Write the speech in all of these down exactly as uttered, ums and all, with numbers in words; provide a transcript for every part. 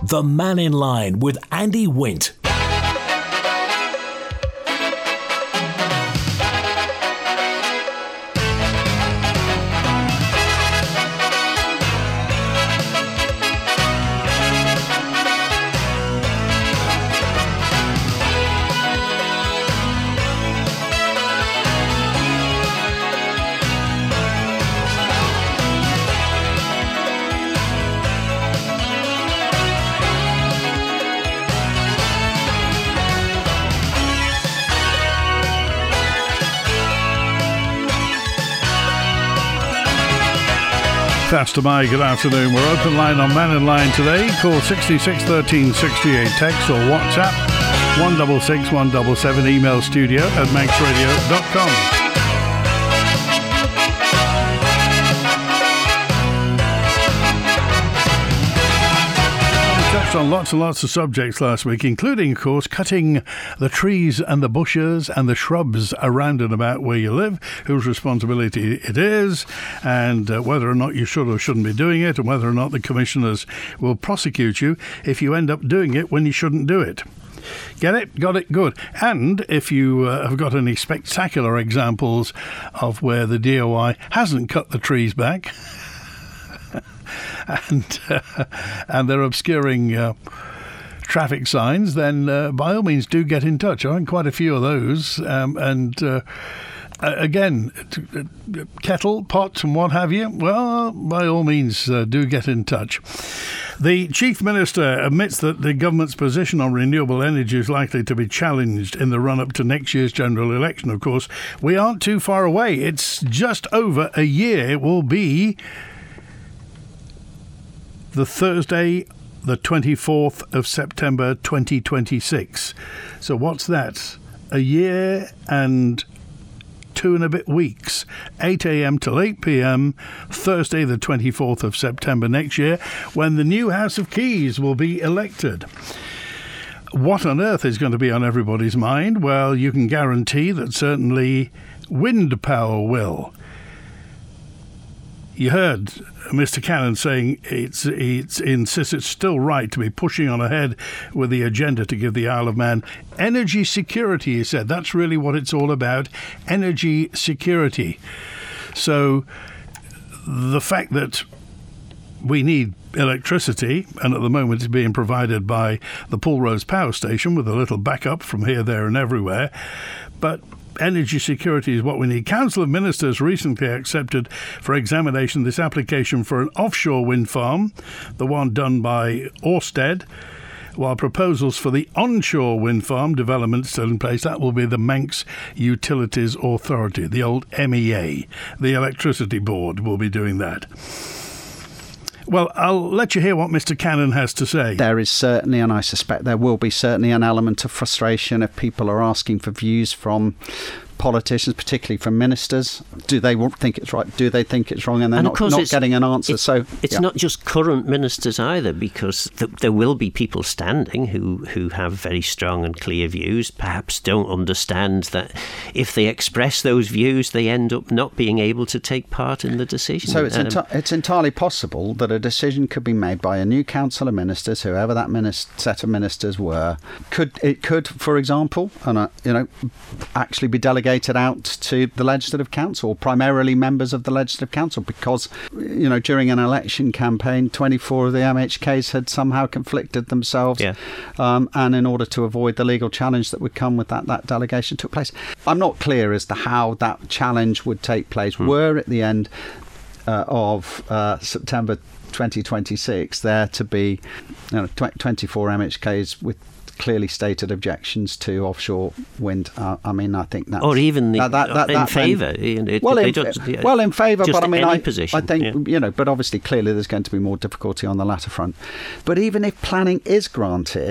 The Man in Line with Andy Wint. Pastor Mike, good afternoon. We're open line on Man in Line today. Call sixty-six thirteen sixty-eight, text or WhatsApp one six six one seven seven, email studio at manx radio dot com. On lots and lots of subjects last week, including, of course, cutting the trees and the bushes and the shrubs around and about where you live, whose responsibility it is, and uh, whether or not you should or shouldn't be doing it, and whether or not the commissioners will prosecute you if you end up doing it when you shouldn't do it. Get it? Got it? Good. And if you uh, have got any spectacular examples of where the D O I hasn't cut the trees back, and uh, and they're obscuring uh, traffic signs, then uh, by all means do get in touch. I think quite a few of those. Um, and uh, again, t- t- kettle, pot and what have you, well, by all means uh, do get in touch. The Chief Minister admits that the government's position on renewable energy is likely to be challenged in the run-up to next year's general election. Of course, we aren't too far away. It's just over a year. It will be the Thursday, the twenty-fourth of September twenty twenty-six. So what's that? A year and two and a bit weeks. eight a.m. till eight p.m, Thursday the twenty-fourth of September next year, when the new House of Keys will be elected. What on earth is going to be on everybody's mind? Well, you can guarantee that certainly wind power will. You heard Mister Cannon saying it's, it's insists it's still right to be pushing on ahead with the agenda to give the Isle of Man energy security, he said. That's really what it's all about, energy security. So the fact that we need electricity, and at the moment it's being provided by the Pulrose Power Station with a little backup from here, there and everywhere, but energy security is what we need. Council of Ministers recently accepted for examination this application for an offshore wind farm, the one done by Ørsted, while proposals for the onshore wind farm development still in place. That will be the Manx Utilities Authority, the old M E A. The Electricity Board will be doing that. Well, I'll let you hear what Mister Cannon has to say. There is certainly, and I suspect there will be certainly, an element of frustration if people are asking for views from politicians, particularly from ministers. Do they think it's right? Do they think it's wrong? And they're and not, not getting an answer. It's, so it's yeah. not just current ministers either, because th- there will be people standing who, who have very strong and clear views, perhaps don't understand that if they express those views, they end up not being able to take part in the decision. So it's, um, enti- it's entirely possible that a decision could be made by a new council of ministers, whoever that minis- set of ministers were. Could it could, for example, and uh, you know, actually be delegated out to the Legislative Council, or primarily members of the Legislative Council, because, you know, during an election campaign, twenty-four of the M H Ks had somehow conflicted themselves, yeah. um, and in order to avoid the legal challenge that would come with that, that delegation took place. I'm not clear as to how that challenge would take place. Hmm. Were at the end uh, of uh, September twenty twenty-six there to be, you know, tw- twenty-four M H Ks with clearly stated objections to offshore wind. Uh, I mean, I think that's... Or even the, that, that, that, in that favour. Well, in, yeah, well, in favour, but I mean, I, position, I think, yeah. you know, but obviously, clearly there's going to be more difficulty on the latter front. But even if planning is granted,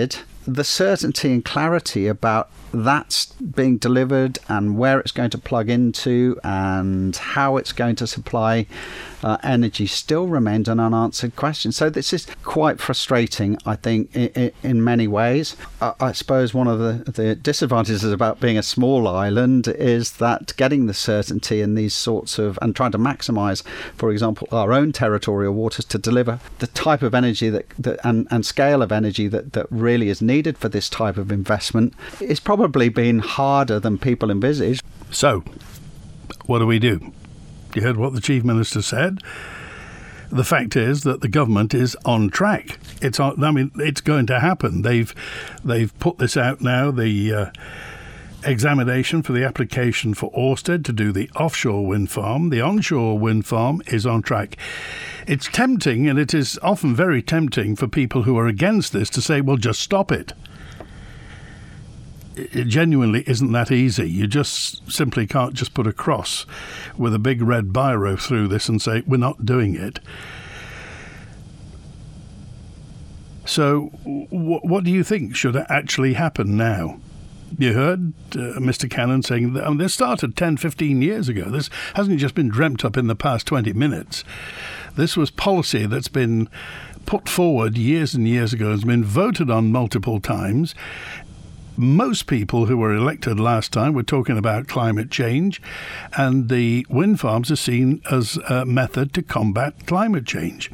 the certainty and clarity about that's being delivered and where it's going to plug into and how it's going to supply uh, energy still remains an unanswered question. So this is quite frustrating, I think, in, in many ways. I, I suppose one of the, the disadvantages about being a small island is that getting the certainty in these sorts of, and trying to maximise, for example, our own territorial waters to deliver the type of energy that, that and, and scale of energy that, that really is needed for this type of investment is probably been harder than people envisaged. So, what do we do? You heard what the Chief Minister said. The fact is that the government is on track. It's on, I mean, it's going to happen. They've they've put this out now. The uh, examination for the application for Ørsted to do the offshore wind farm. The onshore wind farm is on track. It's tempting, and it is often very tempting for people who are against this to say, well, just stop it. It genuinely isn't that easy. You just simply can't just put a cross with a big red biro through this and say, we're not doing it. So w- what do you think should actually happen now? You heard uh, Mister Cannon saying that I mean, this started ten, fifteen years ago. This hasn't just been dreamt up in the past twenty minutes. This was policy that's been put forward years and years ago, has been voted on multiple times. Most people who were elected last time were talking about climate change, and the wind farms are seen as a method to combat climate change.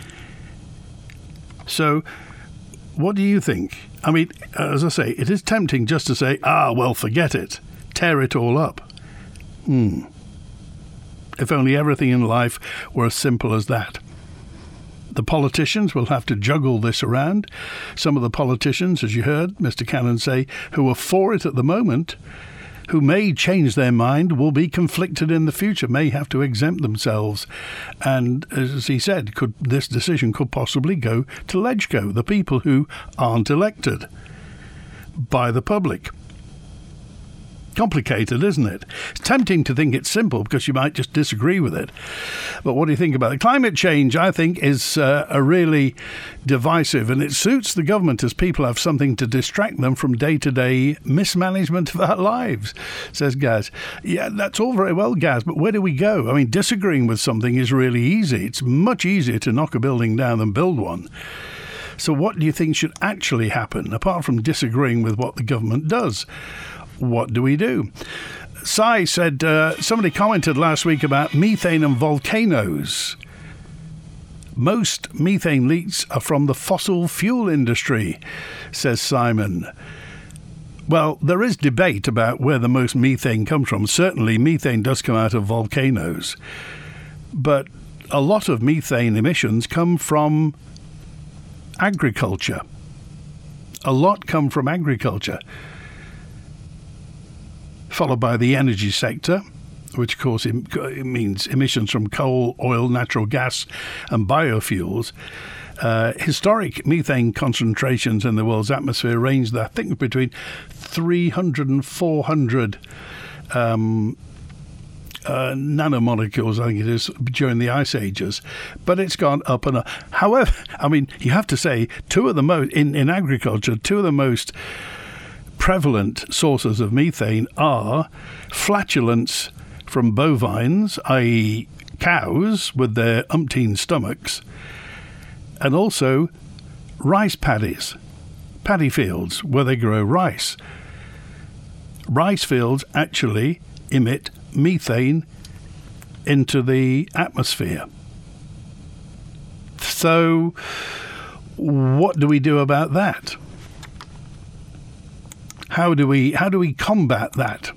So, what do you think? I mean, as I say, it is tempting just to say, ah, well, forget it. Tear it all up. Hmm. If only everything in life were as simple as that. The politicians will have to juggle this around. Some of the politicians, as you heard Mister Cannon say, who are for it at the moment, who may change their mind, will be conflicted in the future, may have to exempt themselves. And as he said, could this decision could possibly go to LegCo, the people who aren't elected by the public. Complicated, isn't it? It's tempting to think it's simple because you might just disagree with it. But what do you think about it? Climate change, I think, is uh, a really divisive, and it suits the government as people have something to distract them from day-to-day mismanagement of our lives, says Gaz. Yeah, that's all very well, Gaz, but where do we go? I mean, disagreeing with something is really easy. It's much easier to knock a building down than build one. So what do you think should actually happen, apart from disagreeing with what the government does? What do we do? Sai said, uh, somebody commented last week about methane and volcanoes. Most methane leaks are from the fossil fuel industry, says Simon. Well, there is debate about where the most methane comes from. Certainly, methane does come out of volcanoes. But a lot of methane emissions come from agriculture. A lot come from agriculture. Followed by the energy sector, which of course it means emissions from coal, oil, natural gas and biofuels. Uh, historic methane concentrations in the world's atmosphere ranged, I think, between three hundred and four hundred um, uh, nanomolecules, I think it is, during the ice ages. But it's gone up and up. However, I mean, you have to say, two of the most, in, in agriculture, two of the most prevalent sources of methane are flatulence from bovines, that is cows with their umpteen stomachs, and also rice paddies, paddy fields where they grow rice. Rice fields actually emit methane into the atmosphere. So what do we do about that? How do we how do we combat that?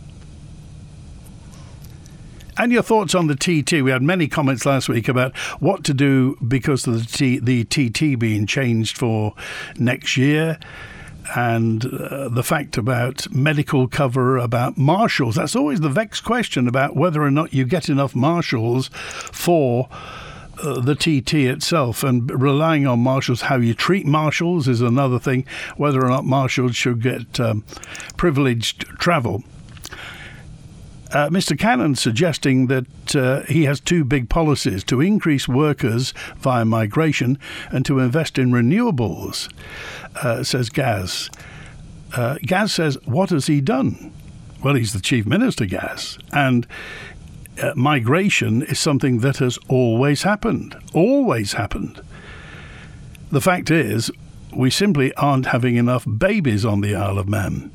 And your thoughts on the T T. We had many comments last week about what to do because of the, T, the T T being changed for next year, and uh, the fact about medical cover, about marshals. That's always the vexed question about whether or not you get enough marshals for Uh, the T T itself, and relying on marshals. How you treat marshals is another thing, whether or not marshals should get um, privileged travel. Uh, Mister Cannon suggesting that uh, he has two big policies: to increase workers via migration and to invest in renewables, uh, says Gaz. Uh, Gaz says, what has he done? Well, he's the Chief Minister, Gaz, and uh, migration is something that has always happened, always happened. The fact is, we simply aren't having enough babies on the Isle of Man.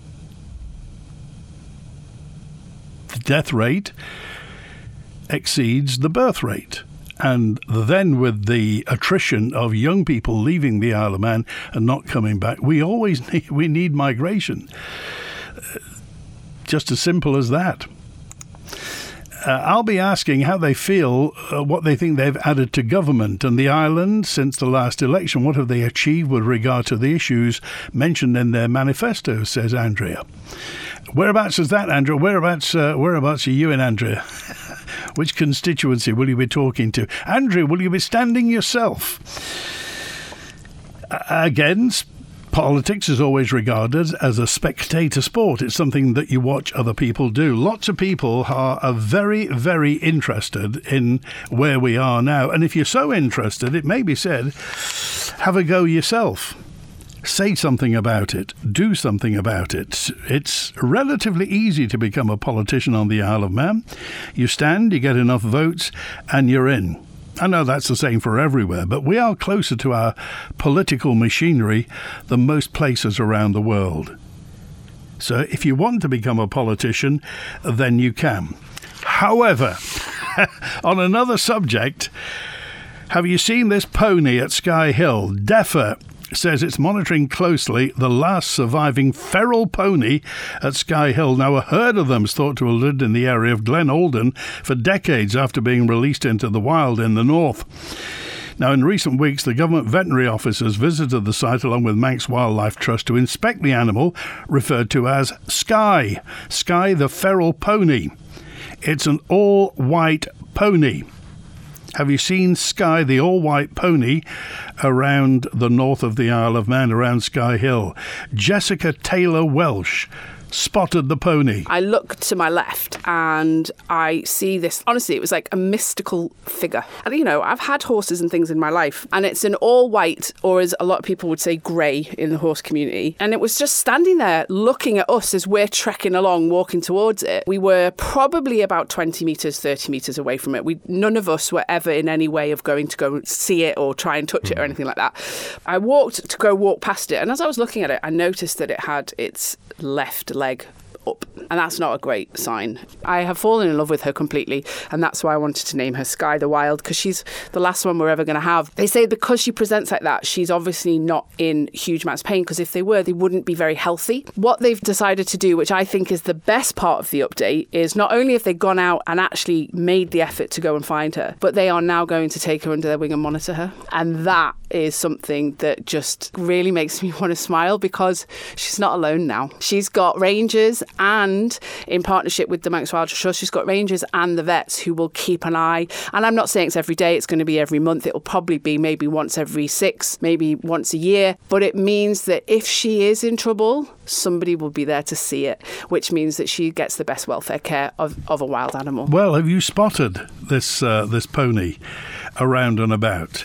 The death rate exceeds the birth rate. And then with the attrition of young people leaving the Isle of Man and not coming back, we always need, we need migration. Uh, just as simple as that. Uh, I'll be asking how they feel, uh, what they think they've added to government and the island since the last election. What have they achieved with regard to the issues mentioned in their manifesto, says Andrea. Whereabouts is that, Andrea? Whereabouts, uh, whereabouts are you in, Andrea? Which constituency will you be talking to? Andrea, will you be standing yourself? Uh, again, politics is always regarded as a spectator sport. It's something that you watch other people do. Lots of people are, are very, very interested in where we are now. And if you're so interested, it may be said, have a go yourself. Say something about it. Do something about it. It's relatively easy to become a politician on the Isle of Man. You stand, you get enough votes, and you're in. I know that's the same for everywhere, but we are closer to our political machinery than most places around the world. So if you want to become a politician, then you can. However, on another subject, have you seen this pony at Sky Hill? DEFRA says it's monitoring closely the last surviving feral pony at Sky Hill. Now, a herd of them is thought to have lived in the area of Glen Alden for decades after being released into the wild in the north. Now, in recent weeks, the government veterinary officers visited the site along with Manx Wildlife Trust to inspect the animal, referred to as Sky. Sky the feral pony. It's an all-white pony. Have you seen Sky, the all-white pony, around the north of the Isle of Man, around Sky Hill? Jessica Taylor Welsh spotted the pony. I look to my left and I see this, honestly, it was like a mystical figure. And, you know, I've had horses and things in my life, and it's an all white, or as a lot of people would say, grey in the horse community. And it was just standing there looking at us as we're trekking along, walking towards it. We were probably about twenty metres, thirty metres away from it. We None of us were ever in any way of going to go see it or try and touch it or anything like that. I walked to go walk past it, and as I was looking at it, I noticed that it had its left leg up, and that's not a great sign. I have fallen in love with her completely, and that's why I wanted to name her Sky the Wild, because she's the last one we're ever going to have. They say because she presents like that, she's obviously not in huge amounts of pain, because if they were, they wouldn't be very healthy. What they've decided to do, which I think is the best part of the update, is not only have they gone out and actually made the effort to go and find her, but they are now going to take her under their wing and monitor her. And that is something that just really makes me want to smile, because she's not alone now. She's got rangers, and in partnership with the Manx Wildlife Trust, she's got rangers and the vets who will keep an eye. And I'm not saying it's every day, it's going to be every month. It'll probably be maybe once every six, maybe once a year. But it means that if she is in trouble, somebody will be there to see it, which means that she gets the best welfare care of, of a wild animal. Well, have you spotted this uh, this pony around and about?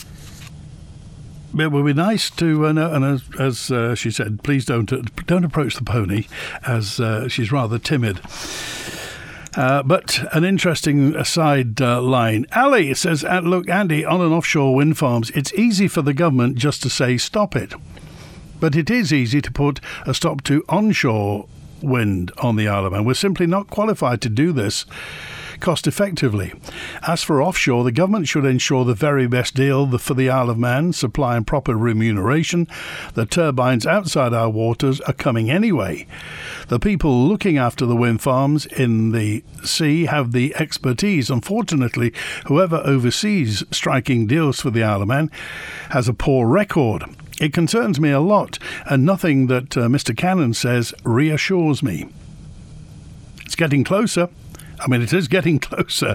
It would be nice to, uh, and as, as uh, she said, please don't uh, don't approach the pony, as uh, she's rather timid. Uh, but an interesting aside uh, line. Ali says, look, Andy, on and offshore wind farms, it's easy for the government just to say stop it. But it is easy to put a stop to onshore wind on the Isle of Man. We're simply not qualified to do this cost effectively. As for offshore, the government should ensure the very best deal for the Isle of Man, supplying proper remuneration. The turbines outside our waters are coming anyway. The people looking after the wind farms in the sea have the expertise. Unfortunately, whoever oversees striking deals for the Isle of Man has a poor record. It concerns me a lot, and nothing that uh, Mister Cannon says reassures me. It's getting closer. I mean, it is getting closer.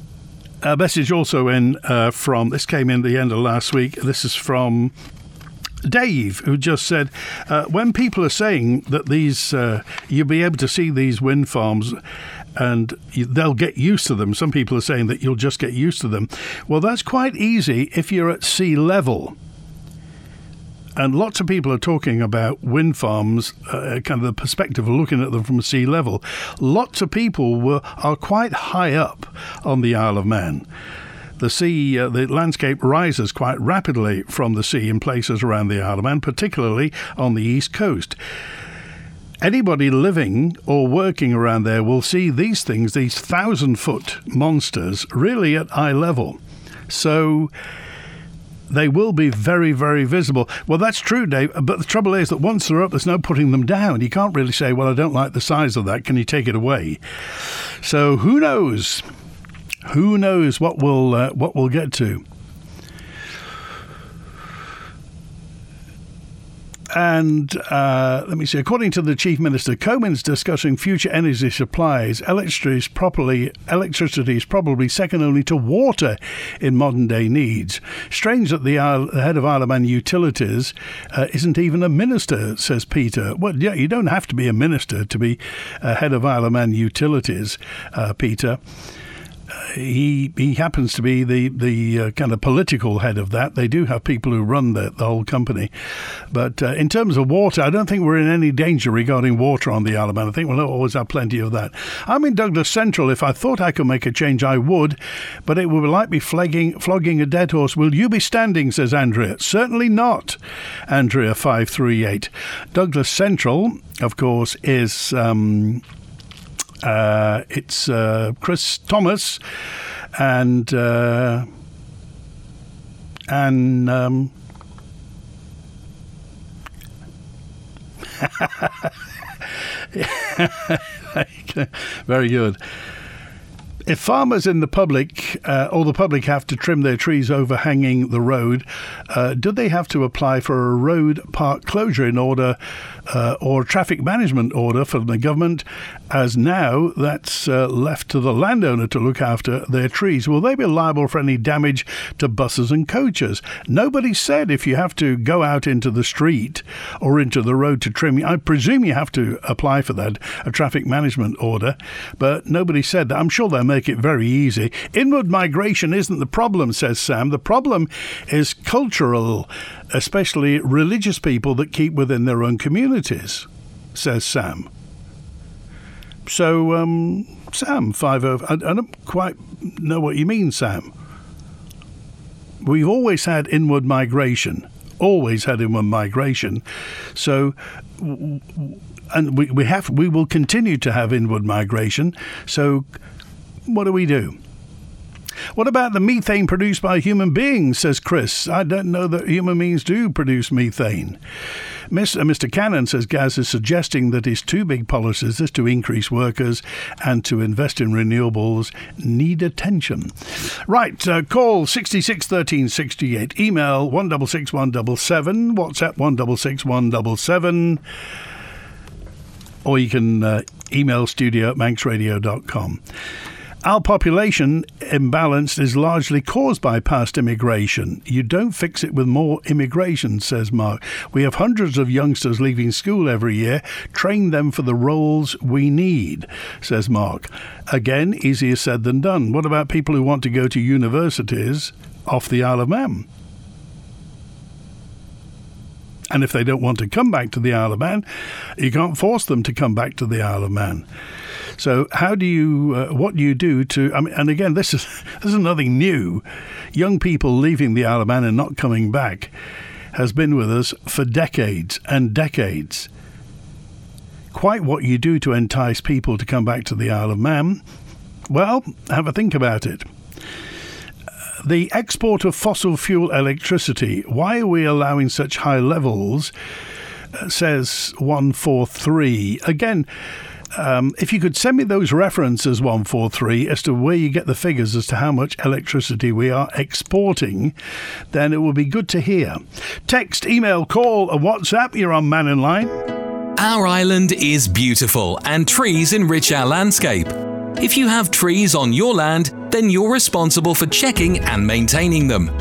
A message also in uh, from, this came in the end of last week. This is from Dave, who just said, uh, when people are saying that these, uh, you'll be able to see these wind farms and you, they'll get used to them. Some people are saying that you'll just get used to them. Well, that's quite easy if you're at sea level. And lots of people are talking about wind farms, uh, kind of the perspective of looking at them from sea level. Lots of people were are quite high up on the Isle of Man. The sea, uh, the landscape rises quite rapidly from the sea in places around the Isle of Man, particularly on the east coast. Anybody living or working around there will see these things, these thousand-foot monsters, really at eye level. So they will be very, very visible. Well, that's true, Dave, but the trouble is that once they're up, there's no putting them down. You can't really say, well, I don't like the size of that. Can you take it away? So who knows? Who knows what we'll, uh, what we'll get to? And uh, let me see, according to the Chief Minister, Comyn's discussing future energy supplies. Electricity is, properly, electricity is probably second only to water in modern-day needs. Strange that the, Isle, the head of Isle of Man Utilities uh, isn't even a minister, says Peter. Well, yeah, you don't have to be a minister to be a head of Isle of Man Utilities, uh, Peter. He he happens to be the the uh, kind of political head of that. They do have people who run the, the whole company. But uh, in terms of water, I don't think we're in any danger regarding water on the Isle of Man. I think we'll always have plenty of that. I'm in Douglas Central. If I thought I could make a change, I would. But it would be like me flogging, flogging a dead horse. Will you be standing, says Andrea. Certainly not, Andrea five three eight. Douglas Central, of course, is... Um, Uh, it's uh, Chris Thomas and uh, and um, very good. If farmers in the public uh, or the public have to trim their trees overhanging the road, uh, do they have to apply for a road park closure in order uh, or traffic management order from the government, as now that's uh, left to the landowner to look after their trees? Will they be liable for any damage to buses and coaches? Nobody said if you have to go out into the street or into the road to trim. I presume you have to apply for that, a traffic management order, but nobody said that. I'm sure they'll make it very easy. Inward migration isn't the problem, says Sam. The problem is cultural, especially religious people that keep within their own communities, says Sam. So, um, Sam, five oh, I, I don't quite know what you mean, Sam. We've always had inward migration, always had inward migration. So, and we, we have, we will continue to have inward migration. So, what do we do? What about the methane produced by human beings, says Chris. I don't know that human beings do produce methane. Mister Mister Cannon says Gaz is suggesting that his two big policies is to increase workers and to invest in renewables need attention. Right, uh, call sixty-six thirteen sixty-eight, email one six six one seven seven, WhatsApp one six six one seven seven, or you can uh, email studio at manx radio dot com. Our population imbalance is largely caused by past immigration. You don't fix it with more immigration, says Mark. We have hundreds of youngsters leaving school every year. Train them for the roles we need, says Mark. Again, easier said than done. What about people who want to go to universities off the Isle of Man? And if they don't want to come back to the Isle of Man, you can't force them to come back to the Isle of Man. So how do you, uh, what do you do to, I mean, and again, this is, this is nothing new. Young people leaving the Isle of Man and not coming back has been with us for decades and decades. Quite what you do to entice people to come back to the Isle of Man, well, have a think about it. The export of fossil fuel electricity, why are we allowing such high levels, uh, says one four three. Again, Um, if you could send me those references, one four three, as to where you get the figures as to how much electricity we are exporting, then it would be good to hear. Text, email, call, or WhatsApp, you're on Man in Line. Our island is beautiful and trees enrich our landscape. If you have trees on your land, then you're responsible for checking and maintaining them.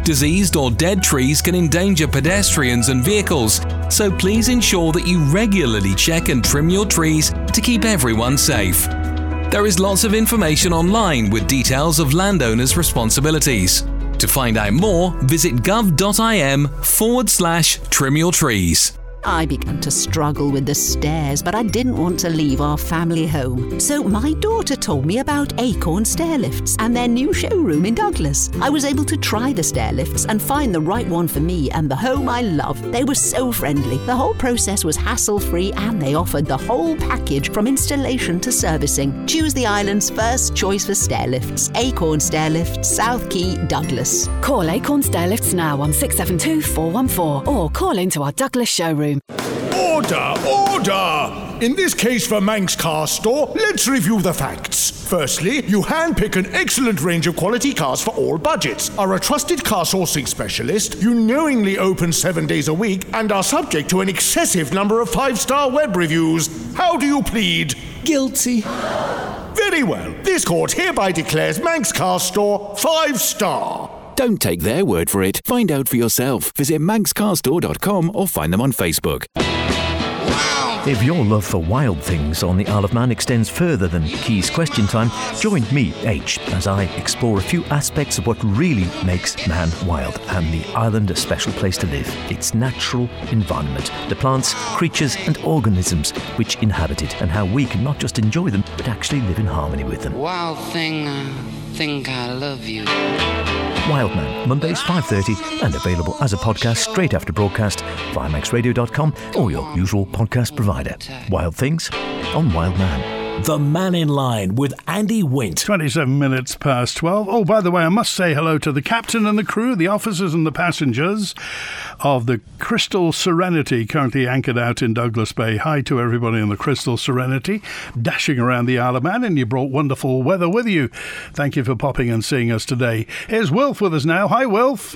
Diseased or dead trees can endanger pedestrians and vehicles, so please ensure that you regularly check and trim your trees to keep everyone safe. There is lots of information online with details of landowners' responsibilities. To find out more, visit gov.im forward slash trim your trees. I began to struggle with the stairs, but I didn't want to leave our family home. So my daughter told me about Acorn Stair Lifts and their new showroom in Douglas. I was able to try the stair lifts and find the right one for me and the home I love. They were so friendly. The whole process was hassle-free and they offered the whole package from installation to servicing. Choose the island's first choice for stair lifts. Acorn Stair Lifts, South Quay, Douglas. Call Acorn Stair Lifts now on six seven two, four one four or call into our Douglas showroom. Order! Order! In this case for Manx Car Store, let's review the facts. Firstly, you handpick an excellent range of quality cars for all budgets, are a trusted car sourcing specialist, you knowingly open seven days a week, and are subject to an excessive number of five-star web reviews. How do you plead? Guilty. Very well. This court hereby declares Manx Car Store five-star. Don't take their word for it. Find out for yourself. Visit manx car store dot com or find them on Facebook. If your love for wild things on the Isle of Man extends further than Keys Question Time, join me, H, as I explore a few aspects of what really makes man wild and the island a special place to live. Its natural environment, the plants, creatures and organisms which inhabit it, and how we can not just enjoy them, but actually live in harmony with them. Wild thing, I think I love you. Wildman, Mondays five thirty and available as a podcast straight after broadcast via max radio dot com or your usual podcast provider. Wild Things on Wildman. The Man in Line with Andy Wint. twenty-seven minutes past twelve. Oh, by the way, I must say hello to the captain and the crew, the officers and the passengers of the Crystal Serenity, currently anchored out in Douglas Bay. Hi to everybody on the Crystal Serenity, dashing around the Isle of Man, and you brought wonderful weather with you. Thank you for popping and seeing us today. Here's Wilf with us now. Hi, Wilf.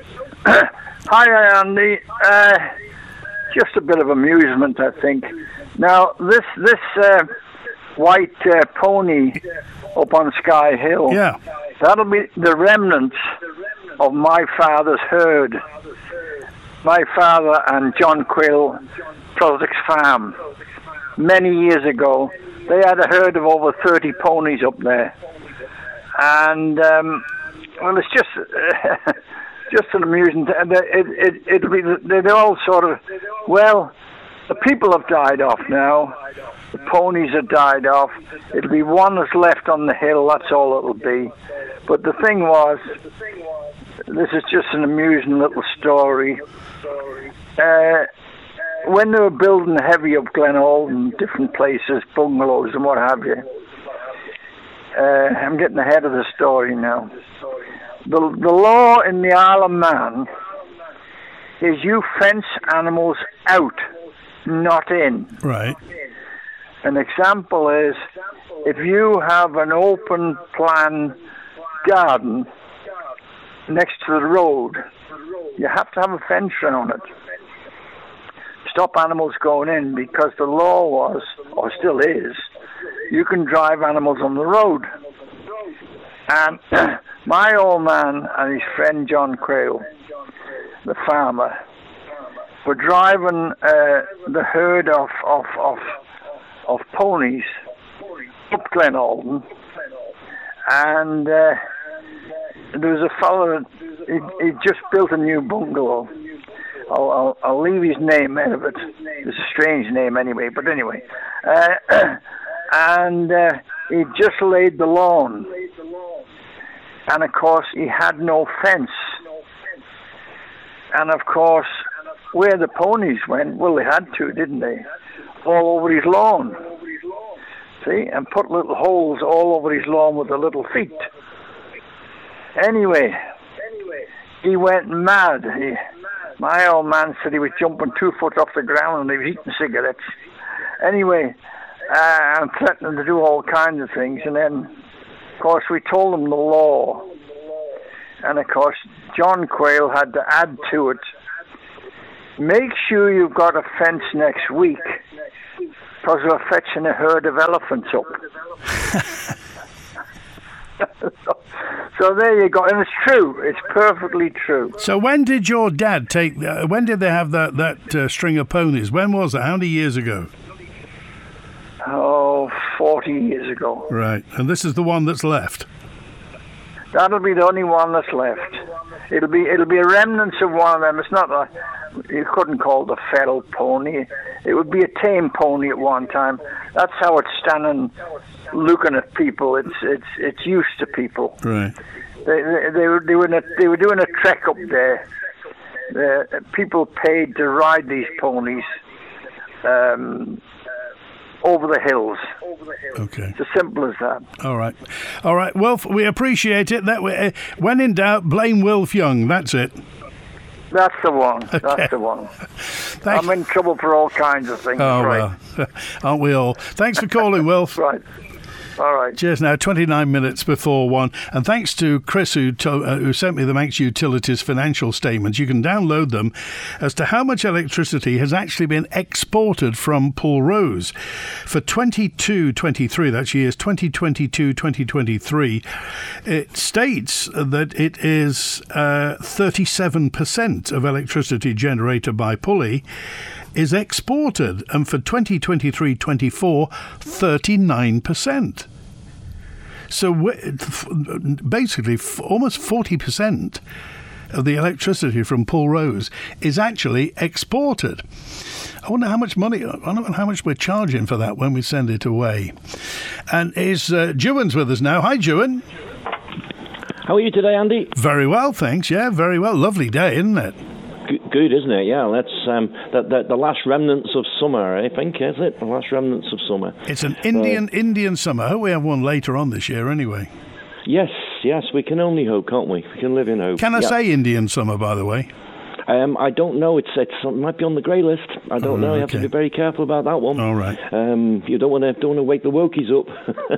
Hi, Andy. Uh, just a bit of amusement, I think. Now, this this uh, white uh, pony up on Sky Hill, yeah, that'll be the remnants of my father's herd. My father and John Quill, Trossachs Farm, many years ago, they had a herd of over thirty ponies up there. And, um, well, it's just uh, just an amusing thing. It, it, it'll be, they're all sort of, well, the people have died off now. The ponies have died off. It'll be one that's left on the hill, that's all it'll be. But the thing was, this is just an amusing little story. Uh, when they were building heavy up Glen Alden, different places, bungalows and what have you, uh, I'm getting ahead of the story now. The, the law in the Isle of Man is you fence animals out, not in. Right. An example is, if you have an open plan garden next to the road, you have to have a fence around it. Stop animals going in, because the law was, or still is, you can drive animals on the road. And my old man and his friend John Quayle, the farmer, were driving uh, the herd of, of, of, of ponies up Glen Alden, and uh, there was a fellow, he, he just built a new bungalow. I'll, I'll, I'll leave his name out of it. It's a strange name anyway, but anyway. Uh, and uh, he just laid the lawn. And of course, he had no fence. And of course, where the ponies went, well, they had to, didn't they? All over his lawn. See? And put little holes all over his lawn with the little feet. Anyway, he went mad. He, my old man said he was jumping two foot off the ground and he was eating cigarettes. Anyway, uh, and threatening to do all kinds of things. And then, of course, we told him the law. And, of course, John Quayle had to add to it, make sure you've got a fence next week, because we're fetching a herd of elephants up. So there you go, and it's true. It's perfectly true. So when did your dad take? Uh, when did they have that that uh, string of ponies? When was it? How many years ago? Oh, forty years ago. Right, and this is the one that's left. That'll be the only one that's left. It'll be it'll be a remnants of one of them. It's not a, you couldn't call it a feral pony. It would be a tame pony at one time. That's how it's standing, looking at people. It's it's it's used to people. Right. They they, they were doing a they were doing a trek up there. The people paid to ride these ponies um, over the hills. Okay. It's as simple as that. All right. All right. Wilf, we appreciate it. That uh, when in doubt, blame Wilf Young. That's it. That's the one. Okay. That's the one. Thanks. I'm in trouble for all kinds of things. Oh, right. well. Aren't we all? Thanks for calling, Wilf. Right. All right. Cheers now, twenty-nine minutes before one. And thanks to Chris who, to, uh, who sent me the Manx Utilities financial statements. You can download them as to how much electricity has actually been exported from Pulrose. For twenty-two twenty-three, that's years twenty twenty-two twenty twenty-three, it states that it is uh, thirty-seven percent of electricity generated by Pulley is exported, and for twenty twenty-three twenty-four, thirty-nine percent. So basically, almost forty percent of the electricity from Pulrose is actually exported. I wonder how much money, I don't know how much we're charging for that when we send it away. And is uh, Juan's with us now. Hi, Juan. How are you today, Andy? Very well, thanks. Yeah, very well. Lovely day, isn't it? Good, isn't it? Yeah, that's um, that, that the last remnants of summer, I think, is it? The last remnants of summer. It's an Indian uh, Indian summer. I hope we have one later on this year, anyway. Yes, yes, we can only hope, can't we? We can live in hope. Can I yeah. say Indian summer, by the way? Um, I don't know. It's, it's it might be on the grey list. I don't oh, know. You okay. have to be very careful about that one. All right. Um, you don't want to don't want to wake the wokies up.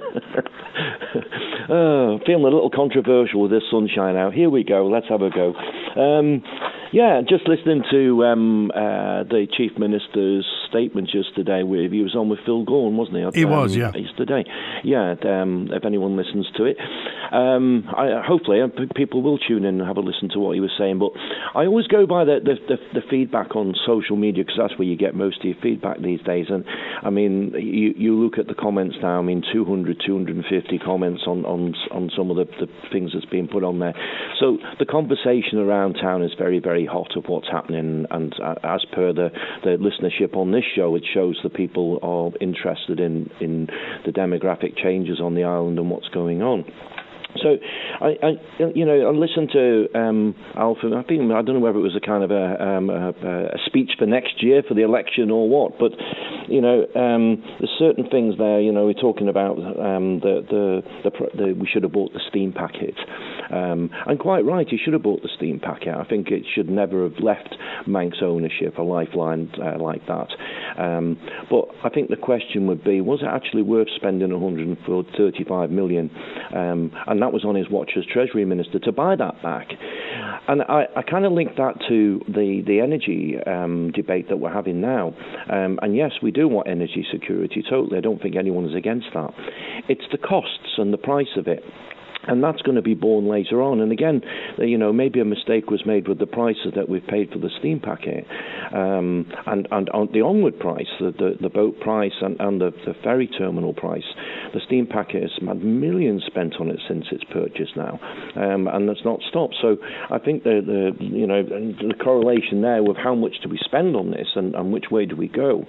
oh, feeling a little controversial with this sunshine out. Here we go. Let's have a go. Um, yeah, just listening to um, uh, the Chief Minister's statement yesterday. With he was on with Phil Gorn, wasn't he? At, he was, um, yeah. Yesterday, yeah. Um, if anyone listens to it, um, I, hopefully uh, people will tune in and have a listen to what he was saying. But I always go by the the, the, the feedback on social media, because that's where you get most of your feedback these days. And I mean, you, you look at the comments now. I mean, two hundred, two hundred fifty comments on on on some of the, the things that's being put on there. So the conversation around town is very, very hot of what's happening, and uh, as per the, the listenership on this show, it shows that people are interested in, in the demographic changes on the island and what's going on. So, I, I, you know, I listened to um, Alf. I think I don't know whether it was a kind of a, um, a, a speech for next year for the election or what, but you know, um, there's certain things there. You know, we're talking about um, the, the, the the we should have bought the steam packet, um, and quite right, you should have bought the steam packet. I think it should never have left Manx ownership, a lifeline uh, like that. Um, but I think the question would be: was it actually worth spending one hundred thirty-five million? Um, and that was on his watch as Treasury Minister to buy that back. And I, I kind of link that to the, the energy um, debate that we're having now. Um, and yes, we do want energy security, totally. I don't think anyone is against that. It's the costs and the price of it. And that's going to be borne later on. And again, you know, maybe a mistake was made with the prices that we've paid for the steam packet, um, and and on the onward price, the the, the boat price and, and the, the ferry terminal price. The steam packet has had millions spent on it since its purchase now, um, and that's not stopped. So I think the the you know the correlation there with how much do we spend on this and, and which way do we go.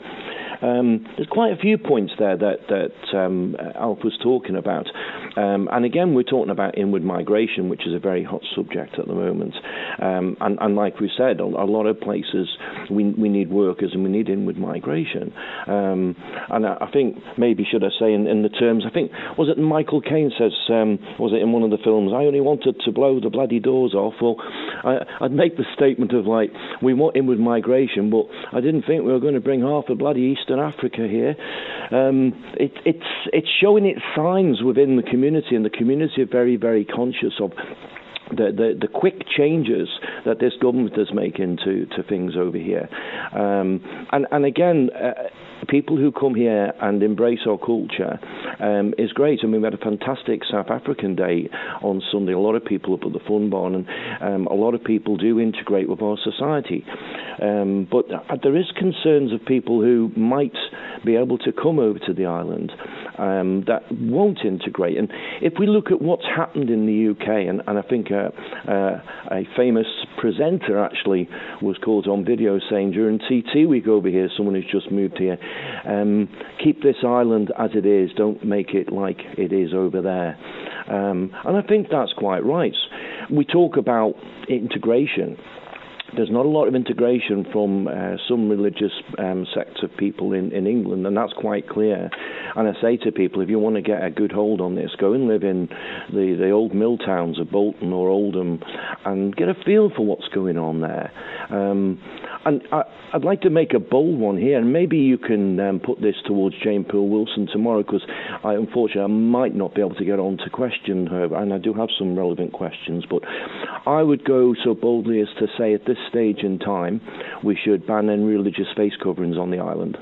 Um, there's quite a few points there that that um, Alf was talking about, um, and again we're talking about inward migration, which is a very hot subject at the moment. Um, and, and like we said, a, a lot of places we we need workers and we need inward migration. Um, and I, I think maybe should I say in, in the terms, I think was it Michael Caine says, um, was it in one of the films? I only wanted to blow the bloody doors off. Well, I, I'd make the statement of like we want inward migration, but I didn't think we were going to bring half of bloody Eastern Africa here. Um, it, it's it's showing its signs within the community, and the community are very, very conscious of the, the, the quick changes that this government is making to, to things over here. Um, and, and again, uh, people who come here and embrace our culture um, is great. I mean, we had a fantastic South African day on Sunday. A lot of people up at the Fun Barn, and um, a lot of people do integrate with our society. Um, but there is concerns of people who might be able to come over to the island um, that won't integrate. And if we look at what's happened in the U K, and, and I think uh, uh, a famous presenter actually was caught on video saying during T T week over here, someone who's just moved here, um, keep this island as it is, don't make it like it is over there. Um, and I think that's quite right. We talk about integration. There's not a lot of integration from uh, some religious um, sects of people in, in England, and that's quite clear. And I say to people, if you want to get a good hold on this, go and live in the, the old mill towns of Bolton or Oldham and get a feel for what's going on there. Um, and I, I'd like to make a bold one here, and maybe you can um, put this towards Jane Poole Wilson tomorrow, because I unfortunately I might not be able to get on to question her, and I do have some relevant questions, but I would go so boldly as to say at this stage in time we should ban any religious face coverings on the island.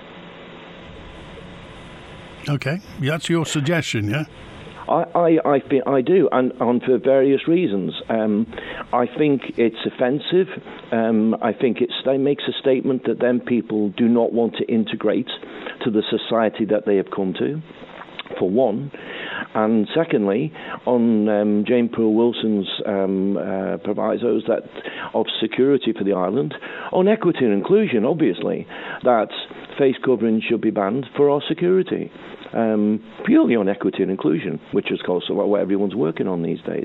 Okay, that's your suggestion, yeah? I, I, I, think I do, and, and for various reasons. Um, I think it's offensive. Um, I think it st- makes a statement that then people do not want to integrate to the society that they have come to, for one. And secondly, on um, Jane Poole Wilson's um, uh, provisos that of security for the island, on equity and inclusion, obviously, that face covering should be banned for our security. Um, purely on equity and inclusion, which is, of course, what everyone's working on these days.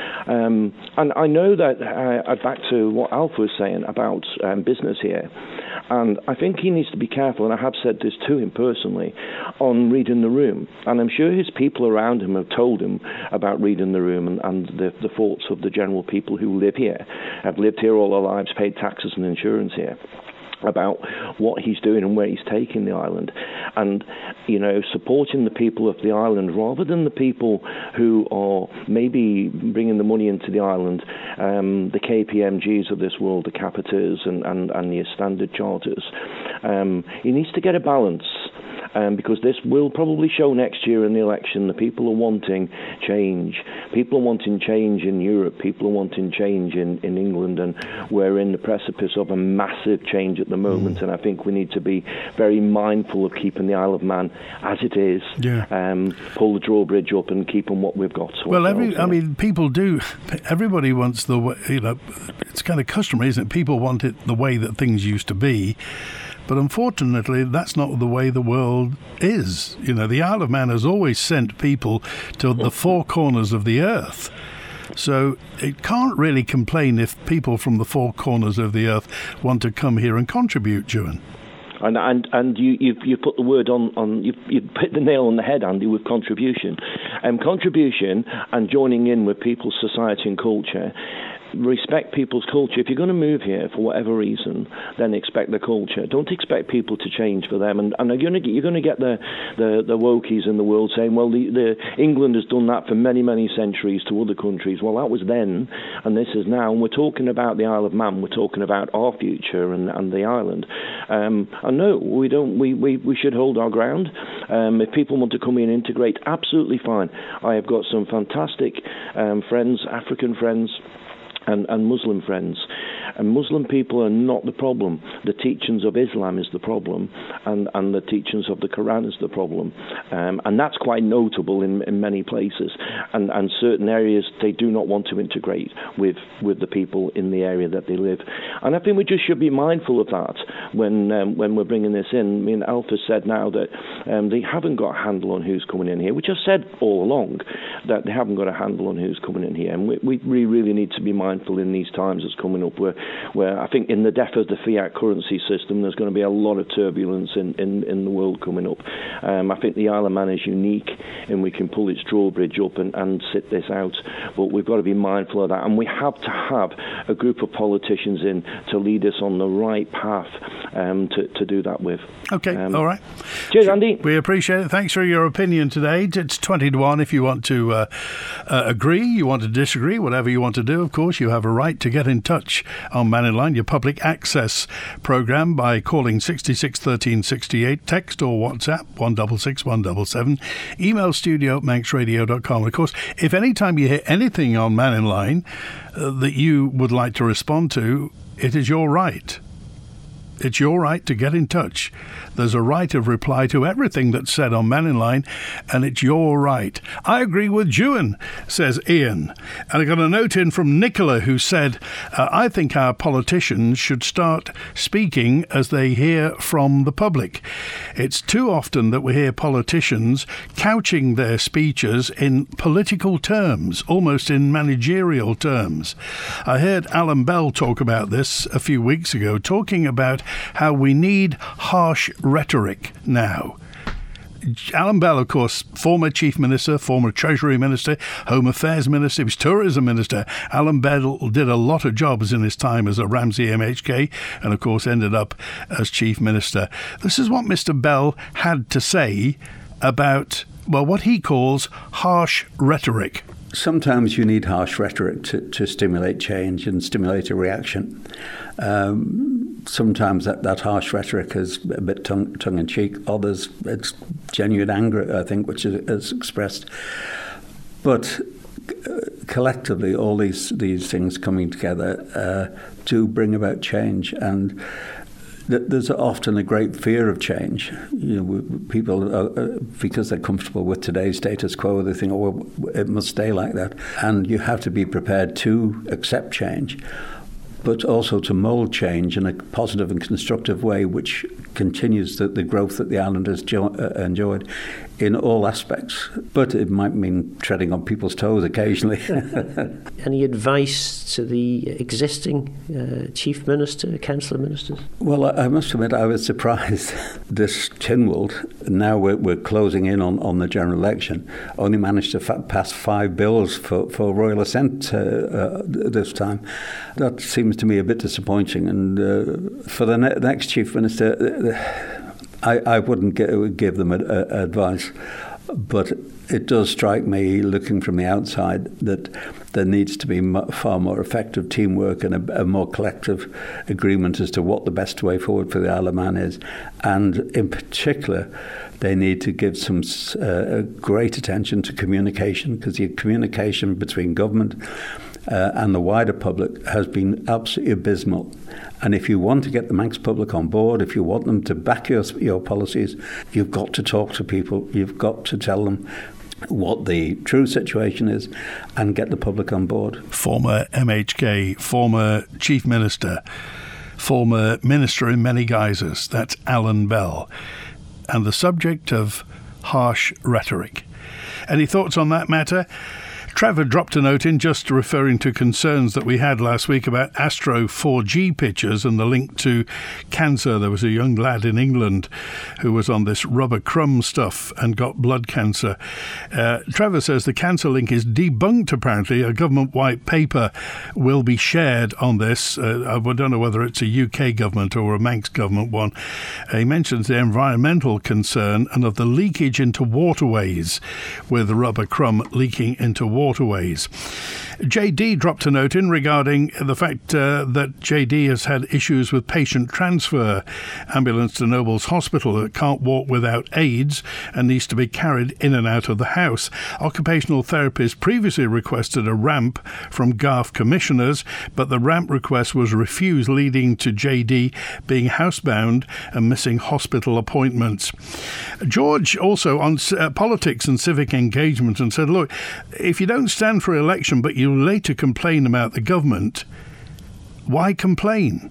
Um, and I know that, uh, back to what Alf was saying about um, business here, and I think he needs to be careful, and I have said this to him personally, on reading the room. And I'm sure his people around him have told him about reading the room and, and the, the thoughts of the general people who live here, have lived here all their lives, paid taxes and insurance here, about what he's doing and where he's taking the island, and you know, supporting the people of the island rather than the people who are maybe bringing the money into the island, um, the K P M Gs of this world, the Capiters and, and, and the Standard Charters. Um, he needs to get a balance. Um, because this will probably show next year in the election that people are wanting change. People are wanting change in Europe. People are wanting change in, in England, and we're in the precipice of a massive change at the moment, mm. and I think we need to be very mindful of keeping the Isle of Man as it is, yeah. um, pull the drawbridge up and keep on what we've got. Well, every, I mean, people do, everybody wants the way, you know, it's kind of customary, isn't it? People want it the way that things used to be. But unfortunately, that's not the way the world is. You know, the Isle of Man has always sent people to the four corners of the earth. So it can't really complain if people from the four corners of the earth want to come here and contribute, Ewan. And and and you you you put the word on on you you hit the nail on the head, Andy, with contribution, and um, contribution and joining in with people's society and culture. Respect people's culture. If you're going to move here for whatever reason, then expect the culture. Don't expect people to change for them. And, and you're going to get, you're going to get the, the, the wokies in the world saying, well, the, the England has done that for many, many centuries to other countries. Well, that was then, and this is now. And we're talking about the Isle of Man. We're talking about our future and, and the island. Um, and no, we don't. We, we, we should hold our ground. Um, if people want to come in and integrate, absolutely fine. I have got some fantastic um, friends, African friends, And, and Muslim friends. And Muslim people are not the problem. The teachings of Islam is the problem, and, and the teachings of the Quran is the problem. Um, and that's quite notable in, in many places. And, and certain areas, they do not want to integrate with, with the people in the area that they live. And I think we just should be mindful of that when um, when we're bringing this in. I mean, Alf has said now that um, they haven't got a handle on who's coming in here, which I've said all along, that they haven't got a handle on who's coming in here. And we, we really need to be mindful in these times that's coming up, where, where I think in the death of the fiat currency system, there's going to be a lot of turbulence in, in, in the world coming up. Um, I think the Isle of Man is unique, and we can pull its drawbridge up and, and sit this out, but we've got to be mindful of that, and we have to have a group of politicians in to lead us on the right path um, to, to do that with. Okay, um, all right. Cheers, Andy. We appreciate it. Thanks for your opinion today. It's twenty to one if you want to uh, uh, agree, you want to disagree, whatever you want to do. Of course, you have a right to get in touch on Man in Line, your public access programme, by calling sixty-six thirteen sixty-eight, text or WhatsApp one six six one seven seven, email studio at manx radio dot com. Of course, if any time you hear anything on Man in Line uh, that you would like to respond to, it is your right. It's your right to get in touch. There's a right of reply to everything that's said on Man in Line, and it's your right. I agree with Juan, says Ian. And I got a note in from Nicola who said, uh, I think our politicians should start speaking as they hear from the public. It's too often that we hear politicians couching their speeches in political terms, almost in managerial terms. I heard Alan Bell talk about this a few weeks ago, talking about how we need harsh rhetoric now. Alan Bell, of course, former Chief Minister, former Treasury Minister, Home Affairs Minister, he was Tourism Minister. Alan Bell did a lot of jobs in his time as a Ramsey M H K and, of course, ended up as Chief Minister. This is what Mister Bell had to say about, well, what he calls harsh rhetoric. Sometimes you need harsh rhetoric to, to stimulate change and stimulate a reaction. Um, sometimes that, that harsh rhetoric is a bit tongue, tongue-in-cheek. Others, it's genuine anger, I think, which is, is expressed. But uh, collectively, all these, these things coming together uh, do bring about change. And there's often a great fear of change. You know, people, are, because they're comfortable with today's status quo, they think, oh, well, it must stay like that. And you have to be prepared to accept change, but also to mould change in a positive and constructive way, which continues the, the growth that the island has jo- uh, enjoyed in all aspects. But it might mean treading on people's toes occasionally. Any advice to the existing uh, Chief Minister, Council of Ministers? Well, I, I must admit I was surprised. This Tynwald, now we're, we're closing in on, on the general election, only managed to fa- pass five bills for, for royal assent uh, uh, this time. That seems to me a bit disappointing. And uh, for the ne- next Chief Minister, I, I wouldn't give, give them a, a, advice, but it does strike me, looking from the outside, that there needs to be m- far more effective teamwork and a, a more collective agreement as to what the best way forward for the Isle of Man is. And in particular, they need to give some uh, great attention to communication, because the communication between government uh, and the wider public has been absolutely abysmal. And if you want to get the Manx public on board, if you want them to back your, your policies, you've got to talk to people. You've got to tell them what the true situation is and get the public on board. Former M H K, former Chief Minister, former Minister in many guises, that's Alan Bell. And the subject of harsh rhetoric. Any thoughts on that matter? Trevor dropped a note in just referring to concerns that we had last week about Astro four G pictures and the link to cancer. There was a young lad in England who was on this rubber crumb stuff and got blood cancer. Uh, Trevor says the cancer link is debunked, apparently. A government white paper will be shared on this. Uh, I don't know whether it's a U K government or a Manx government one. Uh, he mentions the environmental concern and of the leakage into waterways, with the rubber crumb leaking into waterways. waterways. J D dropped a note in regarding the fact uh, that J D has had issues with patient transfer. Ambulance to Nobles Hospital that can't walk without aids and needs to be carried in and out of the house. Occupational therapists previously requested a ramp from Garth commissioners, but the ramp request was refused, leading to J D being housebound and missing hospital appointments. George also on uh, politics and civic engagement and said, look, if you don't stand for election but you later complain about the government, why complain?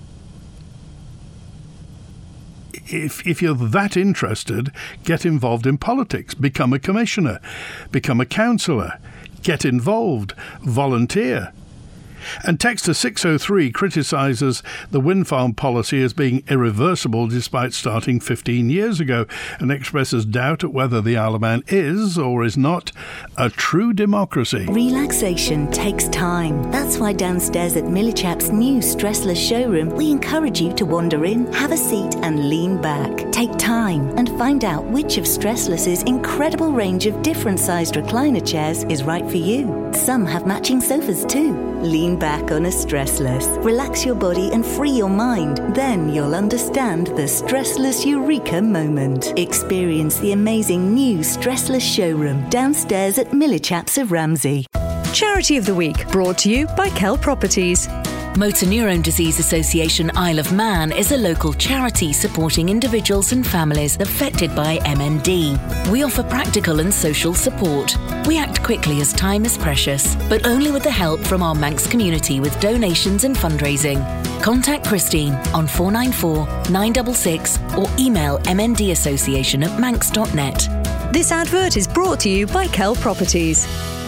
If if you're that interested, get involved in politics. Become a commissioner. Become a councillor. Get involved. Volunteer. And Texter six oh three criticises the wind farm policy as being irreversible despite starting fifteen years ago, and expresses doubt at whether the Isle of Man is or is not a true democracy. Relaxation takes time. That's why downstairs at Millichap's new Stressless showroom, we encourage you to wander in, have a seat and lean back. Take time and find out which of Stressless's incredible range of different sized recliner chairs is right for you. Some have matching sofas too. Lean back on a Stressless. Relax your body and free your mind. Then you'll understand the Stressless Eureka moment. Experience the amazing new Stressless showroom downstairs at Millichap's of Ramsey. Charity of the Week, brought to you by Kell Properties. Motor Neurone Disease Association Isle of Man is a local charity supporting individuals and families affected by M N D. We offer practical and social support. We act quickly as time is precious, but only with the help from our Manx community with donations and fundraising. Contact Christine on four nine four, nine six six or email m n d association at manx dot net. This advert is brought to you by Kell Properties.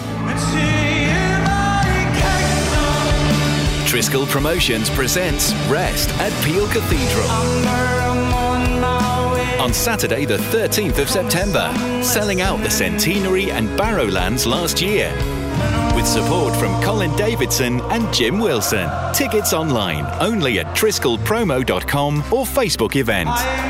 Triskel Promotions presents Rest at Peel Cathedral. On Saturday the thirteenth of September, selling out the Centenary and Barrowlands last year. With support from Colin Davidson and Jim Wilson. Tickets online only at triskel promo dot com or Facebook event.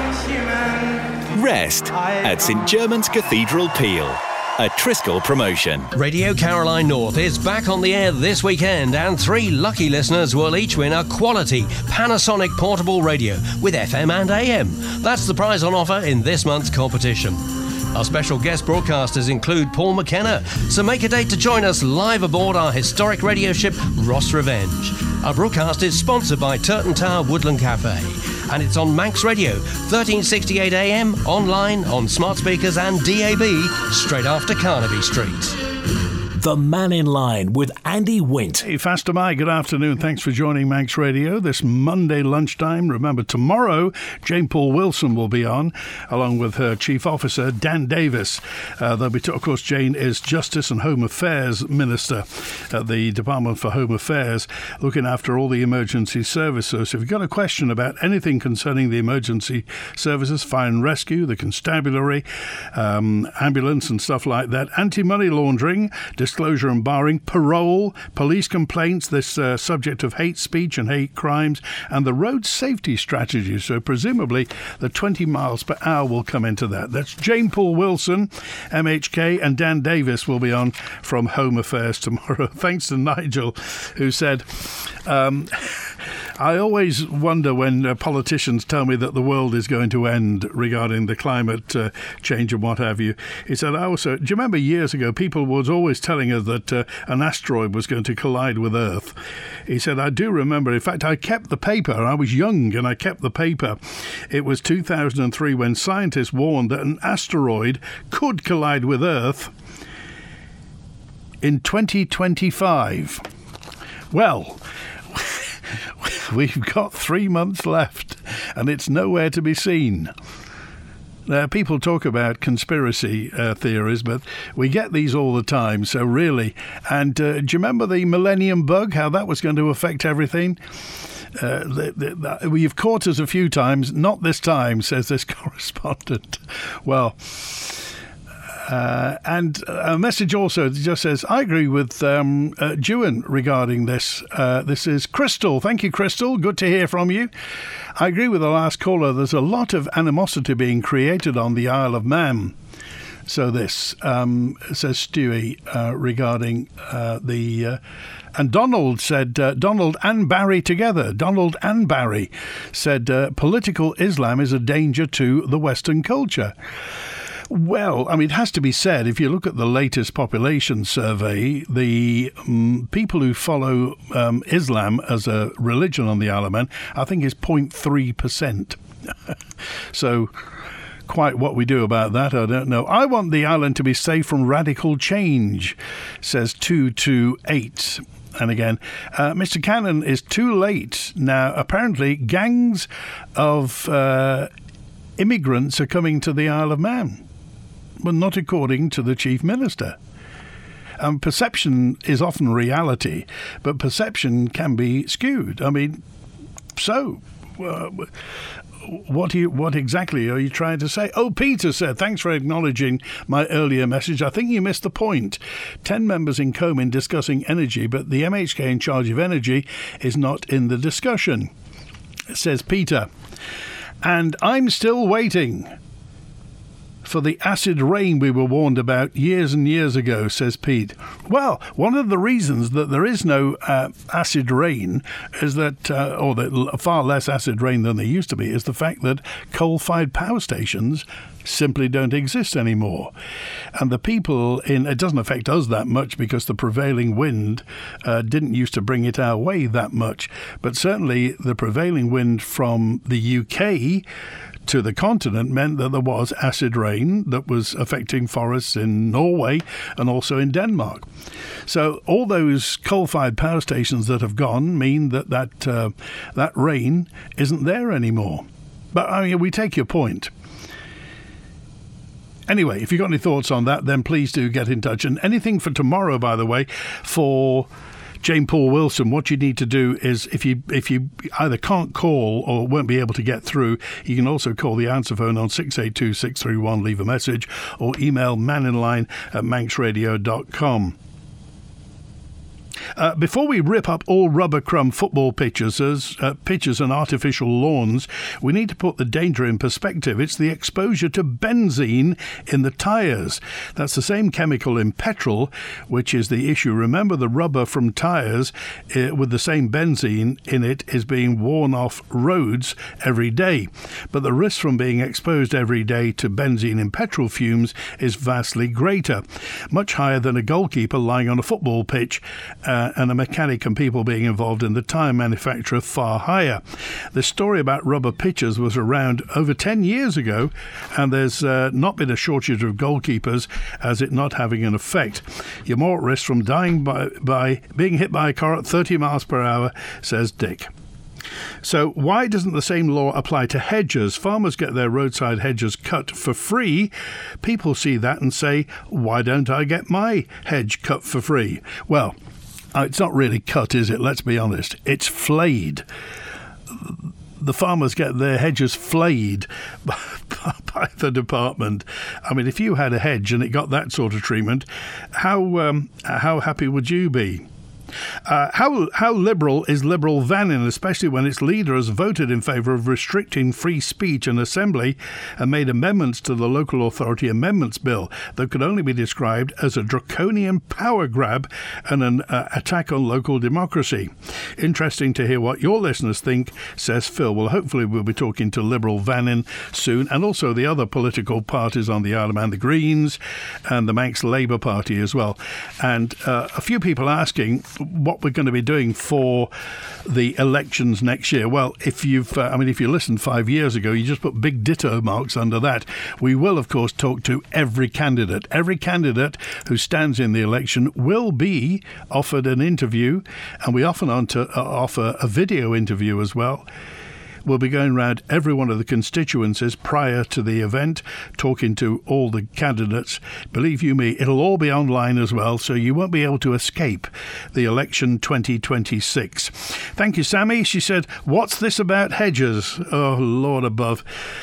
Rest at St Germans Cathedral Peel. A Triskel promotion. Radio Caroline North is back on the air this weekend, and three lucky listeners will each win a quality Panasonic portable radio with F M and A M. That's the prize on offer in this month's competition. Our special guest broadcasters include Paul McKenna, so make a date to join us live aboard our historic radio ship Ross Revenge. Our broadcast is sponsored by Turton Tower Woodland Cafe, and it's on Manx Radio, thirteen sixty-eight A M, online, on smart speakers and D A B, straight after Carnaby Street. The Man in Line with Andy Wint. Hey, Faster Mai, good afternoon. Thanks for joining Manx Radio this Monday lunchtime. Remember, tomorrow, Jane Paul Wilson will be on, along with her Chief Officer, Dan Davis. Uh, they'll be, t- of course, Jane is Justice and Home Affairs Minister at the Department for Home Affairs, looking after all the emergency services. So if you've got a question about anything concerning the emergency services, fire and rescue, the constabulary, um, ambulance and stuff like that, anti-money laundering, disclosure and barring, parole, police complaints, this uh, subject of hate speech and hate crimes, and the road safety strategy. So presumably the twenty miles per hour will come into that. That's Jane Paul Wilson, M H K, and Dan Davis will be on from Home Affairs tomorrow. Thanks to Nigel, who said, um, I always wonder when uh, politicians tell me that the world is going to end regarding the climate uh, change and what have you. He said, I also, do you remember years ago, people was always telling us that uh, an asteroid was going to collide with Earth. He said, I do remember. In fact, I kept the paper. I was young and I kept the paper. It was two thousand three when scientists warned that an asteroid could collide with Earth in twenty twenty-five. Well, we've got three months left and it's nowhere to be seen. Now, people talk about conspiracy uh, theories, but we get these all the time, so really. And uh, do you remember the millennium bug, how that was going to affect everything? Uh, the, the, the, you've caught us a few times, not this time, says this correspondent. Well... Uh, and a message also just says, I agree with um, uh, Dewan regarding this. Uh, this is Crystal. Thank you, Crystal. Good to hear from you. I agree with the last caller. There's a lot of animosity being created on the Isle of Man. So this, um, says Stewie, uh, regarding uh, the... Uh, and Donald said, uh, Donald and Barry together, Donald and Barry said, uh, political Islam is a danger to the Western culture. Well, I mean, it has to be said, if you look at the latest population survey, the um, people who follow um, Islam as a religion on the Isle of Man, I think is zero point three percent. So quite what we do about that, I don't know. I want the island to be safe from radical change, says two two eight. And again, uh, Mister Cannon is too late. Now, apparently, gangs of uh, immigrants are coming to the Isle of Man. Well, not according to the Chief Minister. Um, perception is often reality, but perception can be skewed. I mean, so... Uh, What do you, what exactly are you trying to say? Oh, Peter said, thanks for acknowledging my earlier message. I think you missed the point. Ten members in Comyn discussing energy, but the M H K in charge of energy is not in the discussion, says Peter. And I'm still waiting for the acid rain we were warned about years and years ago, says Pete. Well, one of the reasons that there is no uh, acid rain is that, uh, or that far less acid rain than there used to be, is the fact that coal-fired power stations simply don't exist anymore. And the people in, it doesn't affect us that much because the prevailing wind uh, didn't used to bring it our way that much. But certainly the prevailing wind from the U K to the continent meant that there was acid rain that was affecting forests in Norway and also in Denmark. So all those coal-fired power stations that have gone mean that that, uh, that rain isn't there anymore. But I mean, we take your point. Anyway, if you've got any thoughts on that, then please do get in touch. And anything for tomorrow, by the way, for Jane Paul Wilson, what you need to do is if you if you either can't call or won't be able to get through, you can also call the answer phone on six eight two, six three one, leave a message, or email maninline at manx radio dot com. Uh, before we rip up all rubber crumb football pitches, as, uh, pitches and artificial lawns, we need to put the danger in perspective. It's the exposure to benzene in the tyres. That's the same chemical in petrol, which is the issue. Remember, the rubber from tyres uh, with the same benzene in it is being worn off roads every day. But the risk from being exposed every day to benzene in petrol fumes is vastly greater, much higher than a goalkeeper lying on a football pitch uh, and a mechanic and people being involved in the tyre manufacturer far higher. The story about rubber pitchers was around over ten years ago, and there's uh, not been a shortage of goalkeepers as it not having an effect. You're more at risk from dying by, by being hit by a car at thirty miles per hour, says Dick. So why doesn't the same law apply to hedges? Farmers get their roadside hedges cut for free. People see that and say, why don't I get my hedge cut for free? Well, it's not really cut, is it? Let's be honest. It's flayed. The farmers get their hedges flayed by the department. I mean, if you had a hedge and it got that sort of treatment, how um, how happy would you be? Uh, how how liberal is Liberal Vannin, especially when its leader has voted in favour of restricting free speech and assembly and made amendments to the Local Authority Amendments Bill that could only be described as a draconian power grab and an uh, attack on local democracy. Interesting to hear what your listeners think, says Phil. Well, hopefully we'll be talking to Liberal Vannin soon, and also the other political parties on the Isle of Man, the Greens and the Manx Labour Party as well. And uh, a few people asking what we're going to be doing for the elections next year. Well, if you've, uh, I mean, if you listened five years ago, you just put big ditto marks under that. We will, of course, talk to every candidate. Every candidate who stands in the election will be offered an interview, and we often on to, uh, offer a video interview as well. We'll be going around every one of the constituencies prior to the event, talking to all the candidates. Believe you me, it'll all be online as well, so you won't be able to escape the election twenty twenty-six. Thank you, Sammy. She said, what's this about hedges? Oh, Lord above.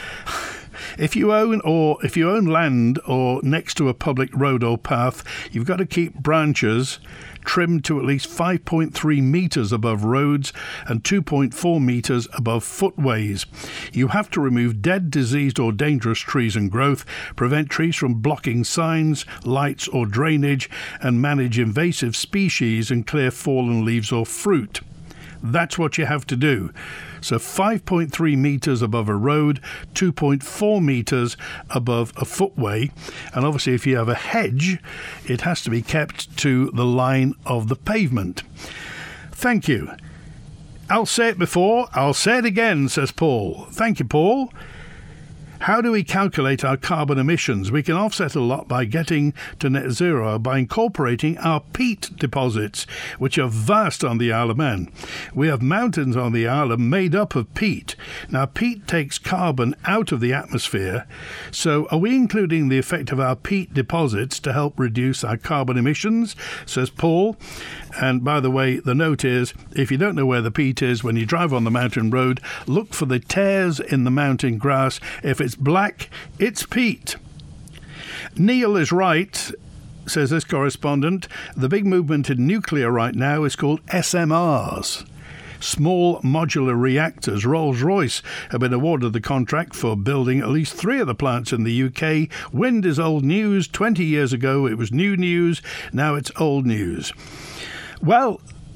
If you own or if you own land or next to a public road or path, you've got to keep branches trimmed to at least five point three metres above roads and two point four metres above footways. You have to remove dead, diseased or dangerous trees and growth, prevent trees from blocking signs, lights or drainage, and manage invasive species and clear fallen leaves or fruit. That's what you have to do. So five point three metres above a road, two point four metres above a footway. And obviously if you have a hedge, it has to be kept to the line of the pavement. Thank you. I'll say it before, I'll say it again, says Paul. Thank you, Paul. How do we calculate our carbon emissions? We can offset a lot by getting to net zero by incorporating our peat deposits, which are vast on the Isle of Man. We have mountains on the island made up of peat. Now, peat takes carbon out of the atmosphere, so are we including the effect of our peat deposits to help reduce our carbon emissions, says Paul. And by the way, the note is, if you don't know where the peat is, when you drive on the mountain road, look for the tears in the mountain grass. If it's black, it's peat. Neil is right, says this correspondent. The big movement in nuclear right now is called S M Rs. Small modular reactors. Rolls-Royce have been awarded the contract for building at least three of the plants in the U K. Wind is old news. twenty years ago it was new news. Now it's old news. Well,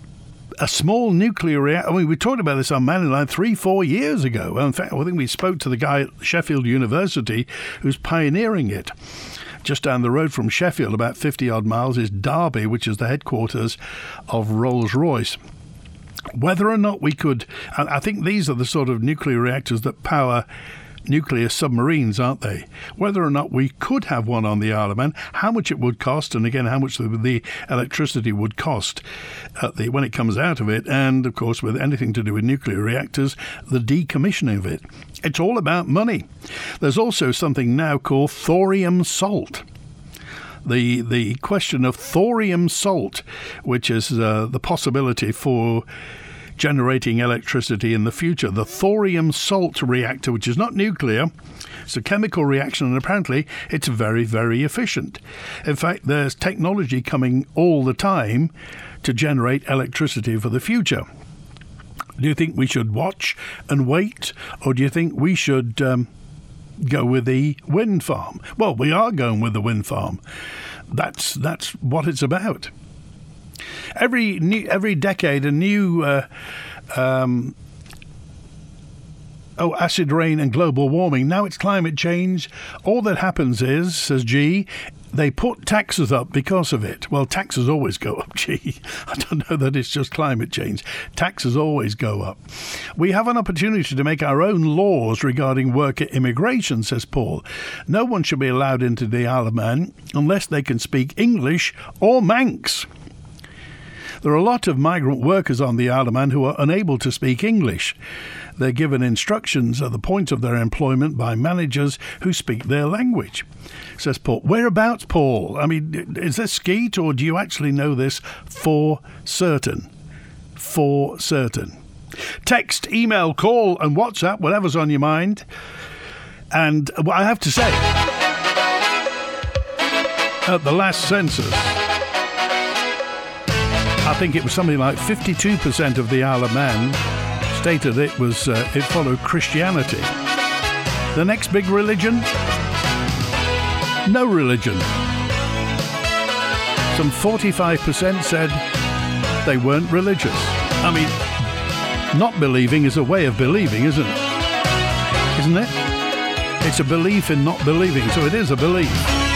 a small nuclear reactor. I mean, we talked about this on Man in Line three, four years ago. In fact, I think we spoke to the guy at Sheffield University who's pioneering it. Just down the road from Sheffield, about fifty odd miles, is Derby, which is the headquarters of Rolls-Royce. Whether or not we could, I think these are the sort of nuclear reactors that power nuclear submarines, aren't they? Whether or not we could have one on the Isle of Man, how much it would cost, and again, how much the, the electricity would cost at the, when it comes out of it, and of course, with anything to do with nuclear reactors, the decommissioning of it. It's all about money. There's also something now called thorium salt. The the question of thorium salt, which is uh, the possibility for generating electricity in the future. The thorium salt reactor, which is not nuclear, it's a chemical reaction, and apparently it's very, very efficient. In fact, there's technology coming all the time to generate electricity for the future. Do you think we should watch and wait, or do you think we should um, go with the wind farm? Well, we are going with the wind farm. That's that's what it's about. Every new, every decade, a new uh, um, oh, acid rain and global warming. Now it's climate change. All that happens is, says G, they put taxes up because of it. Well, taxes always go up, G. I don't know that it's just climate change. Taxes always go up. We have an opportunity to make our own laws regarding worker immigration, says Paul. No one should be allowed into the Isle of Man unless they can speak English or Manx. There are a lot of migrant workers on the Isle of Man who are unable to speak English. They're given instructions at the point of their employment by managers who speak their language, says Paul. Whereabouts, Paul? I mean, is this skeet, or do you actually know this for certain? For certain. Text, email, call and WhatsApp, whatever's on your mind. And well, I have to say, at the last census, I think it was something like fifty-two percent of the Isle of Man stated it was uh, it followed Christianity. The next big religion? No religion. Some forty-five percent said they weren't religious. I mean, not believing is a way of believing, isn't it? Isn't it? It's a belief in not believing, so it is a belief.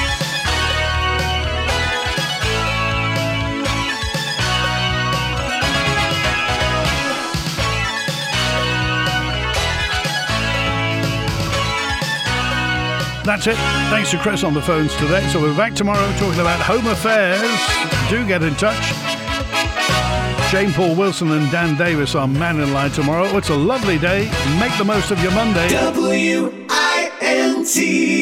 That's it. Thanks to Chris on the phones today. So we're back tomorrow talking about home affairs. Do get in touch. Jane Paul Wilson and Dan Davis on Man in Line tomorrow. It's a lovely day. Make the most of your Monday. W I N T